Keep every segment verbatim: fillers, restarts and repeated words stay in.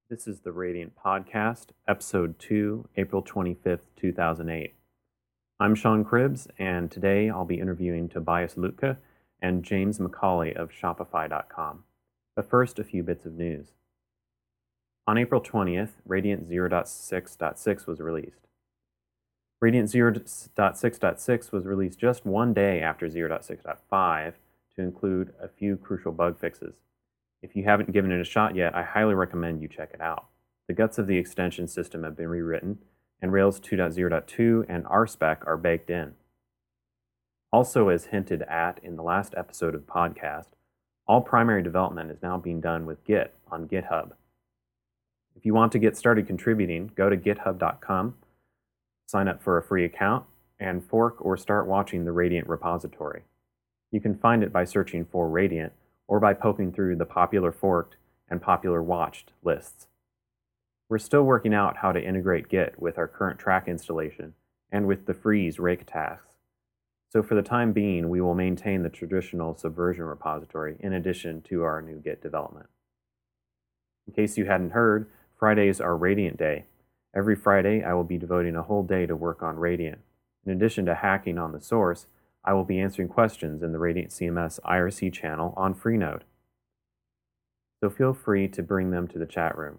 This is the Radiant Podcast, Episode two, April twenty-fifth, two thousand eight. I'm Sean Cribbs, and today I'll be interviewing Tobias Lutke and James McCauley of Shopify dot com. But first, a few bits of news. On April twentieth, Radiant zero point six point six was released. Radiant zero point six point six was released just one day after zero point six point five to include a few crucial bug fixes. If you haven't given it a shot yet, I highly recommend you check it out. The guts of the extension system have been rewritten, and Rails two point zero point two and R spec are baked in. Also, as hinted at in the last episode of the podcast, all primary development is now being done with Git on GitHub. If you want to get started contributing, go to github dot com, sign up for a free account, and fork or start watching the Radiant repository. You can find it by searching for Radiant, or by poking through the popular forked and popular watched lists. We're still working out how to integrate Git with our current track installation and with the freeze rake tasks. So for the time being, we will maintain the traditional Subversion repository in addition to our new Git development. In case you hadn't heard, Fridays are Radiant Day. Every Friday, I will be devoting a whole day to work on Radiant. In addition to hacking on the source, I will be answering questions in the Radiant C M S I R C channel on Freenode. So feel free to bring them to the chat room.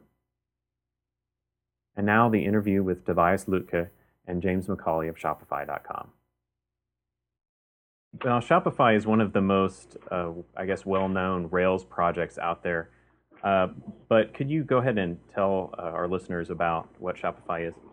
And now the interview with Tobias Lutke and James McCauley of Shopify dot com. Now, Shopify is one of the most, uh, I guess, well-known Rails projects out there. Uh, but could you go ahead and tell uh, our listeners about what Shopify is?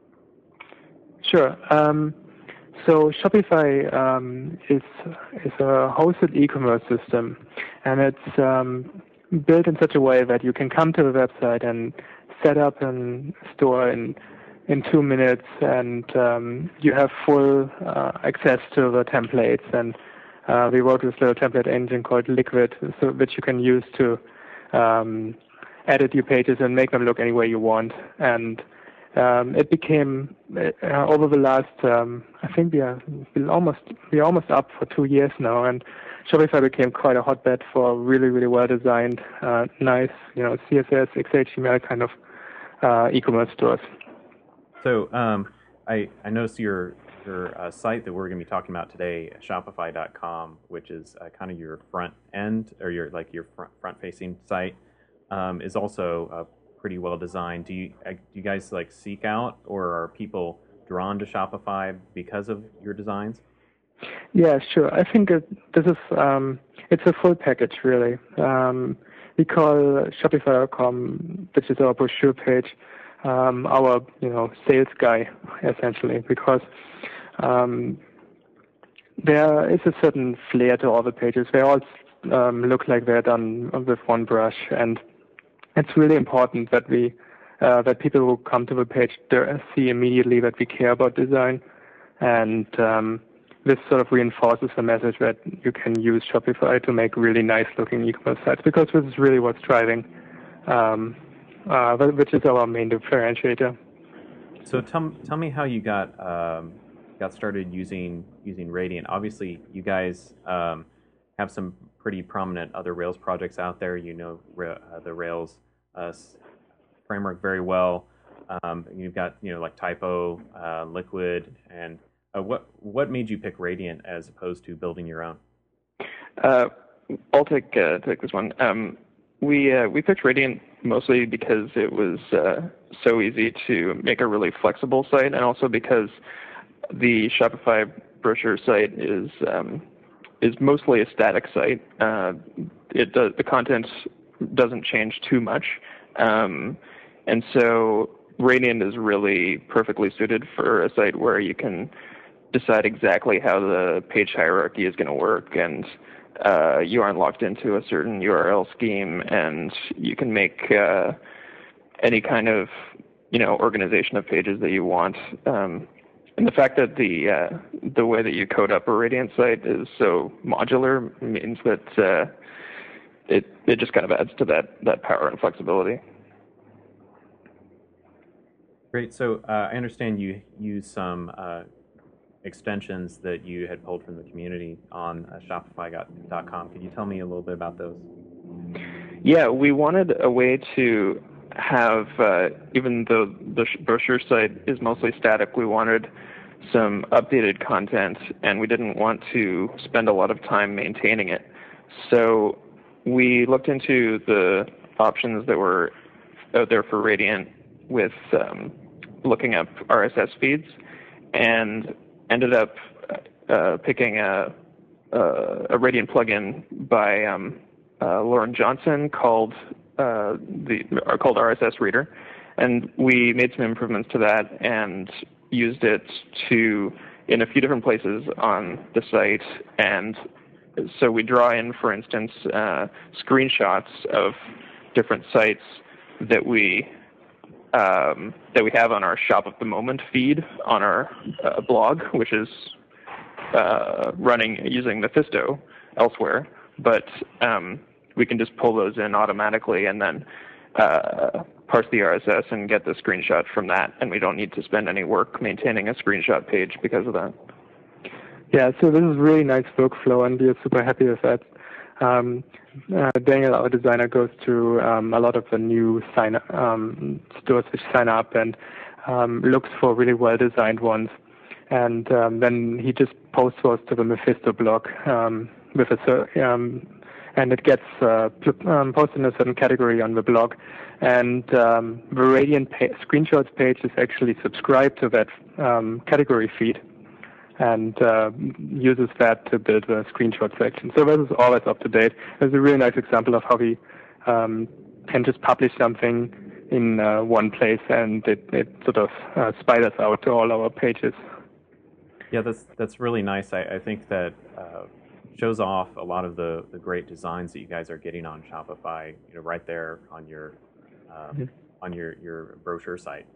Sure. Um, So Shopify um, is is a hosted e-commerce system, and it's um, built in such a way that you can come to the website and set up a store in in two minutes, and um, you have full uh, access to the templates. And uh, we wrote this little template engine called Liquid, so which you can use to um, edit your pages and make them look any way you want. And Um, it became uh, over the last. Um, I think we are we're almost we're almost up for two years now, and Shopify became quite a hotbed for really really well designed, uh, nice, you know, C S S, X H T M L kind of uh, e-commerce stores. So um, I I noticed your your uh, site that we're going to be talking about today, Shopify dot com, which is uh, kind of your front end or your like your front front facing site, um, is also uh, pretty well designed. Do you uh, do you guys like seek out, or are people drawn to Shopify because of your designs? Yeah, sure. I think it, this is um, it's a full package really. Um, we call Shopify dot com, which is our brochure page, um, our you know sales guy essentially, because um, there is a certain flair to all the pages. They all um, look like they're done with one brush, and it's really important that we, uh, that people who come to the page see immediately that we care about design, and um, this sort of reinforces the message that you can use Shopify to make really nice-looking e-commerce sites, because this is really what's driving, um, uh, which is our main differentiator. So tell tell me how you got um, got started using using Radiant. Obviously, you guys um, have some pretty prominent other Rails projects out there. You know uh, the Rails Uh, framework very well. Um, you've got you know like Typo, uh, Liquid, and uh, what what made you pick Radiant as opposed to building your own? Uh, I'll take uh, take this one. Um, we uh, we picked Radiant mostly because it was uh, so easy to make a really flexible site, and also because the Shopify brochure site is um, is mostly a static site. Uh, it does the content doesn't change too much, um, and so Radiant is really perfectly suited for a site where you can decide exactly how the page hierarchy is going to work, and uh, you aren't locked into a certain U R L scheme, and you can make uh, any kind of you know organization of pages that you want. Um, and the fact that the uh, the way that you code up a Radiant site is so modular means that uh, It it just kind of adds to that that power and flexibility. Great. So uh, I understand you use some uh, extensions that you had pulled from the community on uh, Shopify dot com. Could you tell me a little bit about those? Yeah, we wanted a way to have, uh, even though the brochure site is mostly static, we wanted some updated content, and we didn't want to spend a lot of time maintaining it. So we looked into the options that were out there for Radiant with um, looking up R S S feeds, and ended up uh, picking a, a, a Radiant plugin by um, uh, Lauren Johnson called uh, the uh, called R S S Reader, and we made some improvements to that and used it to in a few different places on the site. And so we draw in, for instance, uh, screenshots of different sites that we um, that we have on our Shop of the Moment feed on our uh, blog, which is uh, running using Mephisto elsewhere. But um, we can just pull those in automatically and then uh, parse the R S S and get the screenshot from that, and we don't need to spend any work maintaining a screenshot page because of that. Yeah, so this is really nice workflow, and we are super happy with that. Um, uh, Daniel, our designer, goes through um, a lot of the new sign um, stores which sign up and um, looks for really well-designed ones. And um, then he just posts those to the Mephisto blog um, with a um, and it gets uh, um, posted in a certain category on the blog. And um, the Radiant pa screenshots page is actually subscribed to that um, category feed, and uh, uses that to build the screenshot section. So this is always up to date. It's a really nice example of how we um, can just publish something in uh, one place, and it, it sort of uh, spiders out to all our pages. Yeah, that's that's really nice. I, I think that uh, shows off a lot of the, the great designs that you guys are getting on Shopify, you know, right there on your uh, mm-hmm. on your, your brochure site.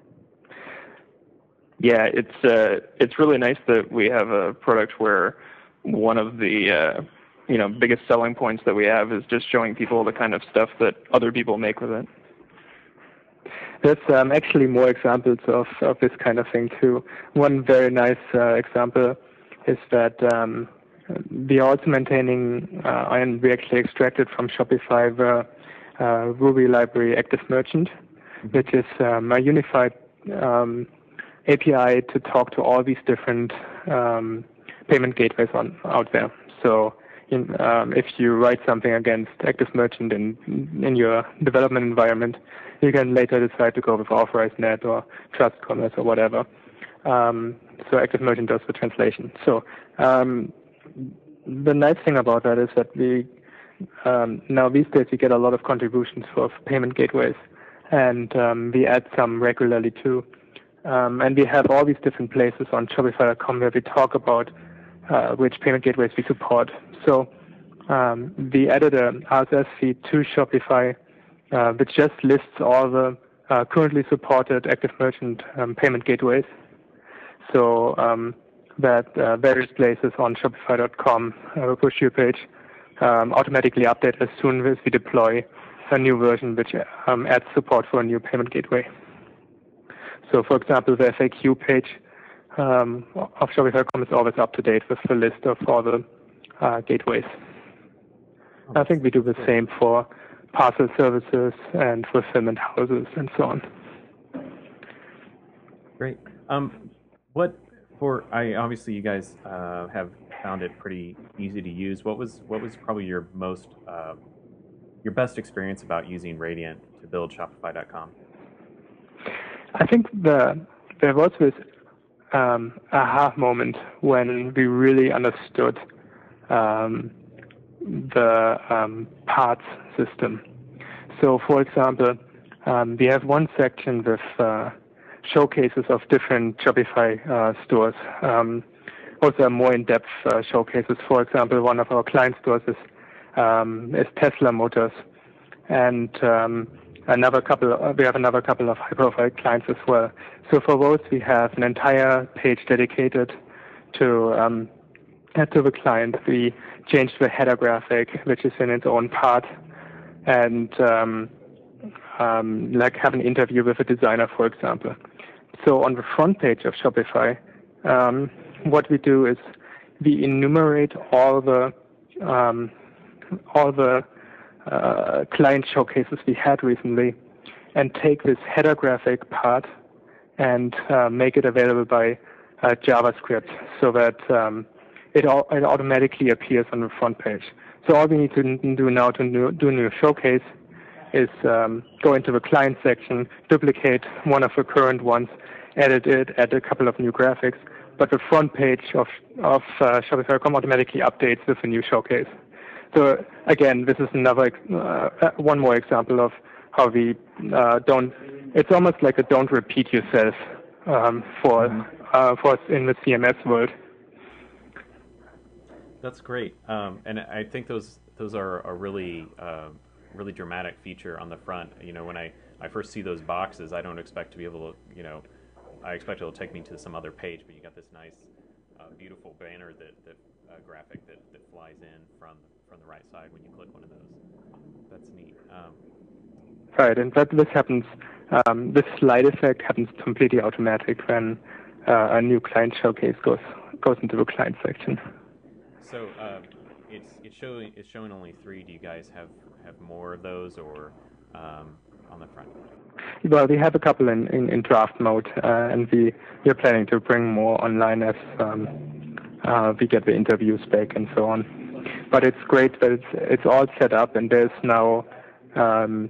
Yeah, it's uh, it's really nice that we have a product where one of the uh, you know biggest selling points that we have is just showing people the kind of stuff that other people make with it. There's um, actually more examples of, of this kind of thing too. One very nice uh, example is that um, we are also maintaining, uh, and we actually extracted from Shopify the uh, Ruby library Active Merchant, which is um, a unified um, A P I to talk to all these different um, payment gateways on out there. So in, um, if you write something against Active Merchant in, in your development environment, you can later decide to go with AuthorizeNet or Trust Commerce or whatever. Um, so Active Merchant does the translation. So um, the nice thing about that is that we um, now these days we get a lot of contributions for payment gateways, and um, we add some regularly too. Um, and we have all these different places on Shopify dot com where we talk about uh, which payment gateways we support. So um, we added an R S S feed to Shopify, uh, which just lists all the uh, currently supported Active Merchant um, payment gateways. So um, that uh, various places on Shopify dot com, uh, push your page, um, automatically update as soon as we deploy a new version which um, adds support for a new payment gateway. So, for example, the F A Q page um, of Shopify dot com is always up to date with the list of all the uh, gateways. Oh, I think we do the cool. same for parcel services and fulfillment houses and so on. Great. Um, what for? I obviously you guys uh, have found it pretty easy to use. What was what was probably your most uh, your best experience about using Radiant to build Shopify dot com? I think the, there was this um, aha moment when we really understood um, the um, parts system. So, for example, um, we have one section with uh, showcases of different Shopify uh, stores. Um, also, more in-depth uh, showcases. For example, one of our client stores is, um, is Tesla Motors, and um, Another couple, uh, we have another couple of high-profile clients as well. So for those, we have an entire page dedicated to um, to the client. We changed the header graphic, which is in its own part, and um, um, like have an interview with a designer, for example. So on the front page of Shopify, um, what we do is we enumerate all the um, all the Uh, client showcases we had recently, and take this header graphic part and uh, make it available by uh, JavaScript so that um, it, all, it automatically appears on the front page. So all we need to do now to do, do a new showcase is um, go into the client section, duplicate one of the current ones, edit it, add a couple of new graphics, but the front page of, of uh, Shopify dot com automatically updates with a new showcase. So again, this is another uh, one more example of how we uh, don't. It's almost like a don't repeat yourself um, for mm-hmm. uh, for us in the C M S world. That's great, um, and I think those those are a really uh, really dramatic feature on the front. You know, when I, I first see those boxes, I don't expect to be able to, you know, I expect it'll take me to some other page, but you got this nice, uh, beautiful banner that that uh, graphic that, that flies in from from the right side when you click one of those. That's neat. Um, right, and that this happens. Um, this slide effect happens completely automatic when uh, a new client showcase goes goes into the client section. So uh, it's it's showing it's showing only three. Do you guys have, have more of those, or um, on the front? Well, we have a couple in, in, in draft mode, uh, and we we are planning to bring more online as um, uh, we get the interviews back and so on. But it's great that it's it's all set up, and there's now um,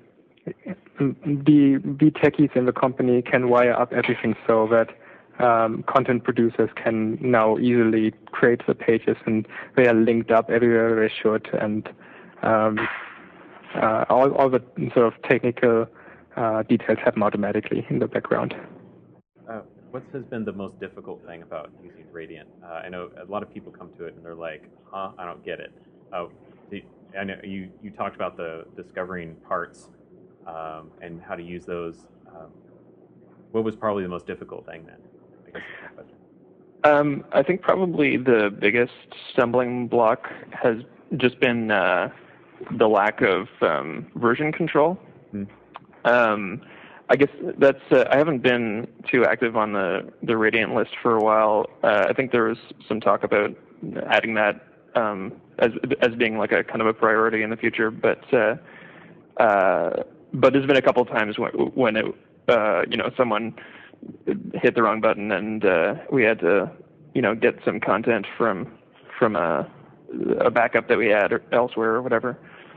the the techies in the company can wire up everything so that um, content producers can now easily create the pages, and they are linked up everywhere they should, and um, uh, all all the sort of technical uh, details happen automatically in the background. Uh, what has been the most difficult thing about using Radiant? Uh, I know a lot of people come to it and they're like, "Huh, I don't get it." Uh, I know you you talked about the discovering parts um, and how to use those. Um, what was probably the most difficult thing then? I guess is my question. Um, I think probably the biggest stumbling block has just been uh, the lack of um, version control. Hmm. Um, I guess that's. Uh, I haven't been too active on the, the Radiant list for a while. Uh, I think there was some talk about adding that um, as as being like a kind of a priority in the future. But uh, uh, but there's been a couple of times when when it uh, you know someone hit the wrong button and uh, we had to you know get some content from from a a backup that we had elsewhere or whatever.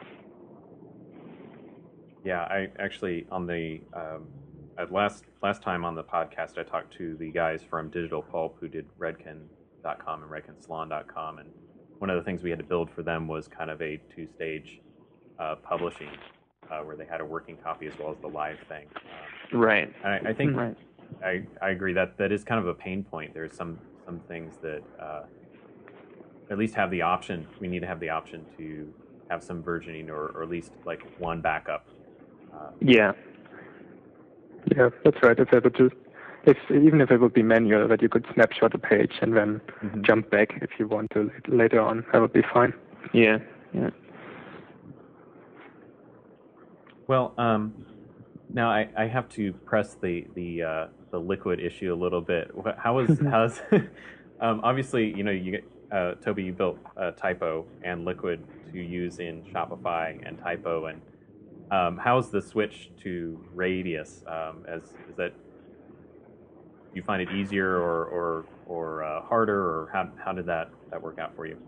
Yeah, I actually on the um, at last last time on the podcast I talked to the guys from Digital Pulp who did Redken dot com and Redken Salon dot com, and one of the things we had to build for them was kind of a two-stage uh, publishing uh, where they had a working copy as well as the live thing. Um, right. And I, I think right. I, I agree that that is kind of a pain point. There's some some things that uh, at least have the option. We need to have the option to have some versioning or, or at least like one backup. Uh, yeah. Yeah, that's right. If able to, if even if it would be manual, that you could snapshot a page and then mm-hmm. jump back if you want to later on, that would be fine. Yeah. Yeah. Well, um, now I, I have to press the the uh, the Liquid issue a little bit. How is how's um, obviously you know you get uh, Toby, you built uh, Typo and Liquid to use in Shopify and Typo, and um, how's the switch to Radius? Um, as is that you find it easier or or or uh, harder, or how how did that that work out for you?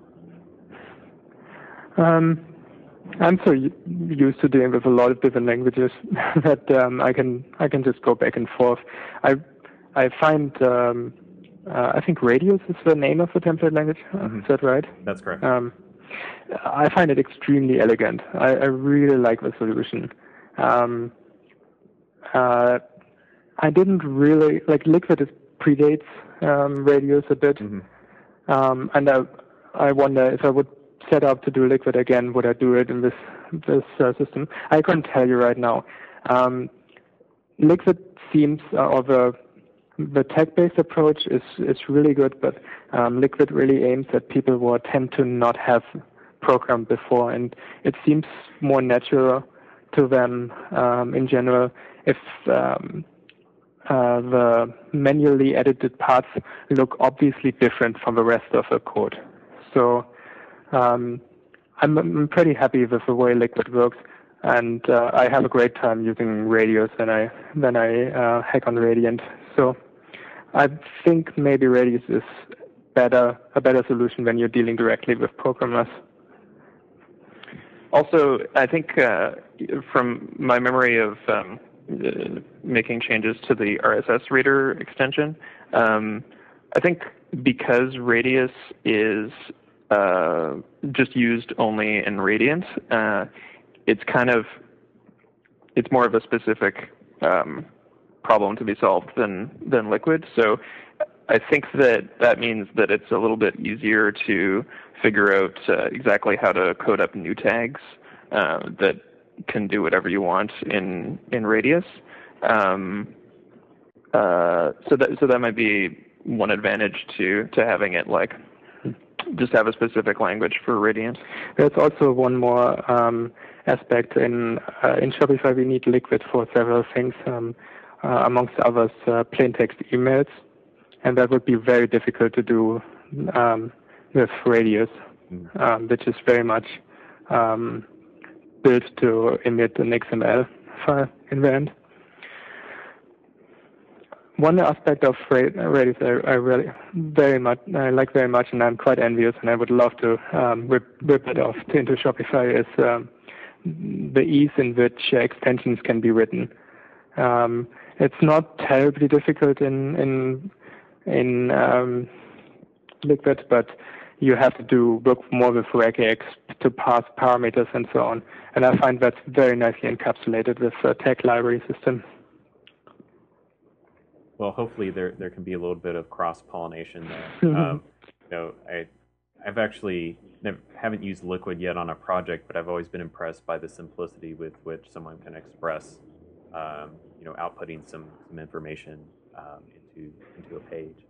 Um. I'm so used to dealing with a lot of different languages that um, I can I can just go back and forth. I I find um, uh, I think Radius is the name of the template language. Mm-hmm. Is that right? That's correct. Um, I find it extremely elegant. I, I really like the solution. Um, uh, I didn't really like Liquid. Is predates um, Radius a bit, mm-hmm. um, and I I wonder if I would set up to do Liquid again, would I do it in this this uh, system? I couldn't tell you right now. Um, Liquid seems, uh, or the the tech-based approach is is really good, but um, Liquid really aims at people who tend to not have programmed before, and it seems more natural to them um, in general if um, uh, the manually edited parts look obviously different from the rest of the code. So. Um, I'm, I'm pretty happy with the way Liquid works. and uh, I have a great time using Radius when I when I uh, hack on Radiant. So I think maybe Radius is better a better solution when you're dealing directly with programmers. Also, I think uh, from my memory of um, uh, making changes to the R S S reader extension, um, I think because Radius is uh, just used only in Radiant, uh, it's kind of it's more of a specific um, problem to be solved than than Liquid. So I think that that means that it's a little bit easier to figure out uh, exactly how to code up new tags uh, that can do whatever you want in in Radius. Um, uh, so that so that might be one advantage to to having it like just have a specific language for Radiant. There's also one more um, aspect in uh, in Shopify. We need Liquid for several things, um, uh, amongst others, uh, plain text emails, and that would be very difficult to do um, with Radius, um, which is very much um, built to emit an X M L file in the end. One aspect of Radius I, I really very much I like very much, and I'm quite envious, and I would love to um, whip, whip it off into Shopify, is um, the ease in which extensions can be written. Um, it's not terribly difficult in in in um, Liquid, but you have to do work more with regex to pass parameters and so on. And I find that's very nicely encapsulated with a tag library system. Well, hopefully there there can be a little bit of cross-pollination there. Mm-hmm. um, you know, I I've actually never, haven't used Liquid yet on a project, but I've always been impressed by the simplicity with which someone can express, um, you know, outputting some some information um, into into a page.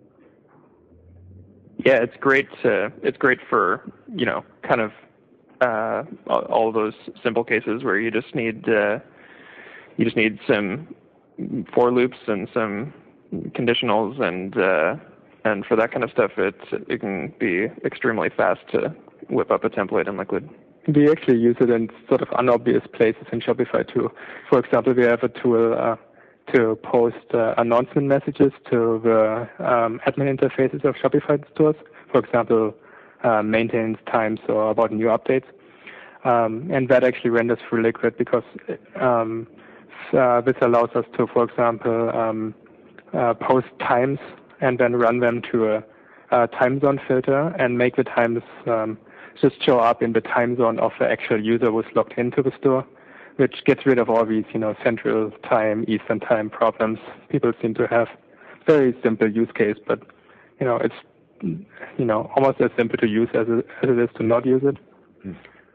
Yeah, it's great. To, it's great for you know kind of uh, all, all of those simple cases where you just need uh, you just need some for loops and some conditionals, and uh, and for that kind of stuff, it it can be extremely fast to whip up a template in Liquid. We actually use it in sort of unobvious places in Shopify too. For example, we have a tool uh, to post uh, announcement messages to the um, admin interfaces of Shopify stores. For example, uh, maintenance times or about new updates, um, and that actually renders through Liquid because. Um, Uh, this allows us to, for example, um, uh, post times and then run them to a, a time zone filter and make the times um, just show up in the time zone of the actual user who's logged into the store, which gets rid of all these, you know, Central Time, Eastern Time problems people seem to have. Very simple use case, but you know, it's you know almost as simple to use as it, as it is to not use it. Mm.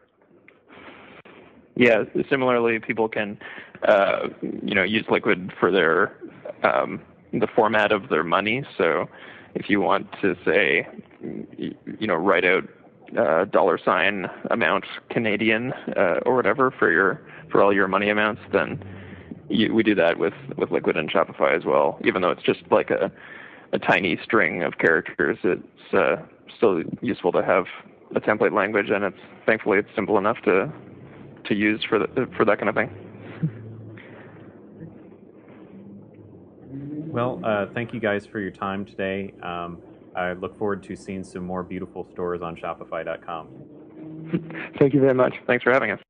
Yeah, similarly, people can, uh, you know, use Liquid for their um, the format of their money. So, if you want to say, you know, write out uh, dollar sign amount Canadian uh, or whatever for your for all your money amounts, then you, we do that with with Liquid and Shopify as well. Even though it's just like a a tiny string of characters, it's uh, still useful to have a template language, and it's thankfully it's simple enough to. to use for the, for that kind of thing. Well, uh, thank you guys for your time today. Um, I look forward to seeing some more beautiful stores on Shopify dot com. Thank you very much. Thanks for having us.